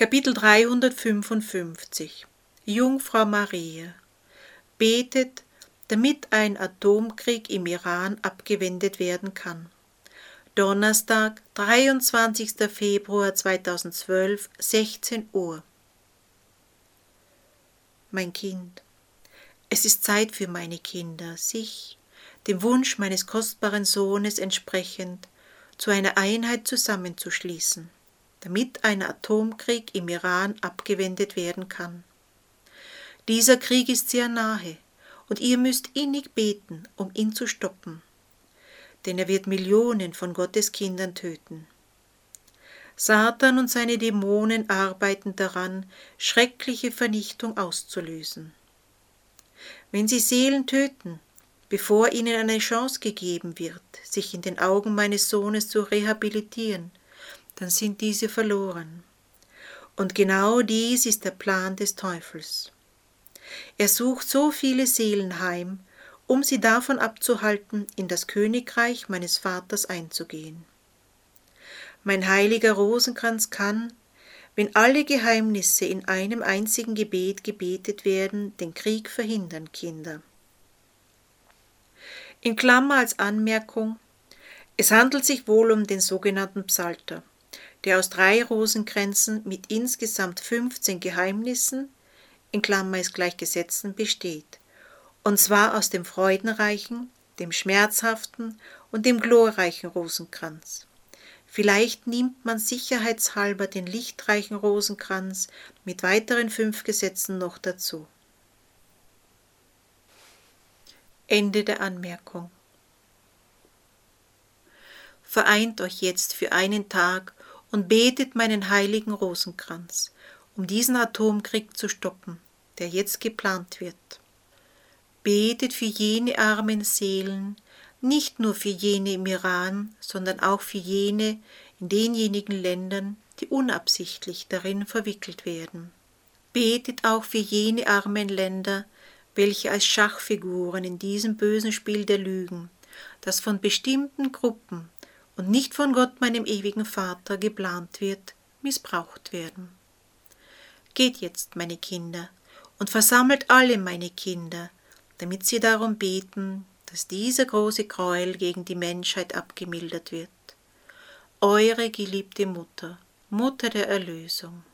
Kapitel 355 Jungfrau Maria betet, damit ein Atomkrieg im Iran abgewendet werden kann. Donnerstag, 23. Februar 2012, 16 Uhr. Mein Kind, es ist Zeit für meine Kinder, sich, dem Wunsch meines kostbaren Sohnes entsprechend, zu einer Einheit zusammenzuschließen, damit ein Atomkrieg im Iran abgewendet werden kann. Dieser Krieg ist sehr nahe, und ihr müsst innig beten, um ihn zu stoppen, denn er wird Millionen von Gottes Kindern töten. Satan und seine Dämonen arbeiten daran, schreckliche Vernichtung auszulösen. Wenn sie Seelen töten, bevor ihnen eine Chance gegeben wird, sich in den Augen meines Sohnes zu rehabilitieren, dann sind diese verloren. Und genau dies ist der Plan des Teufels. Er sucht so viele Seelen heim, um sie davon abzuhalten, in das Königreich meines Vaters einzugehen. Mein heiliger Rosenkranz kann, wenn alle Geheimnisse in einem einzigen Gebet gebetet werden, den Krieg verhindern, Kinder. In Klammer als Anmerkung: Es handelt sich wohl um den sogenannten Psalter, der aus 3 Rosenkränzen mit insgesamt 15 Geheimnissen, in Klammer ist gleich Gesetzen, besteht, und zwar aus dem freudenreichen, dem schmerzhaften und dem glorreichen Rosenkranz. Vielleicht nimmt man sicherheitshalber den lichtreichen Rosenkranz mit weiteren 5 Gesetzen noch dazu. Ende der Anmerkung. Vereint euch jetzt für einen Tag und betet meinen heiligen Rosenkranz, um diesen Atomkrieg zu stoppen, der jetzt geplant wird. Betet für jene armen Seelen, nicht nur für jene im Iran, sondern auch für jene in denjenigen Ländern, die unabsichtlich darin verwickelt werden. Betet auch für jene armen Länder, welche als Schachfiguren in diesem bösen Spiel der Lügen, das von bestimmten Gruppen und nicht von Gott, meinem ewigen Vater, geplant wird, missbraucht werden. Geht jetzt, meine Kinder, und versammelt alle meine Kinder, damit sie darum beten, dass dieser große Gräuel gegen die Menschheit abgemildert wird. Eure geliebte Mutter, Mutter der Erlösung.